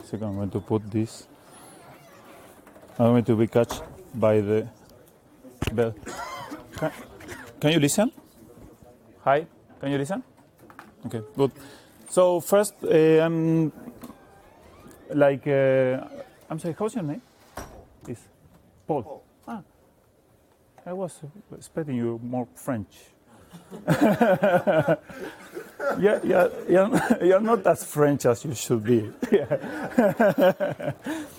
So I'm going to put this. I'm going to be catched by the bell. Can you listen? Hi, can you listen? Okay, good. So first, I'm sorry, how's your name? Is Paul. Ah, I was expecting you more French. Yeah, you're not as French as you should be. Yeah.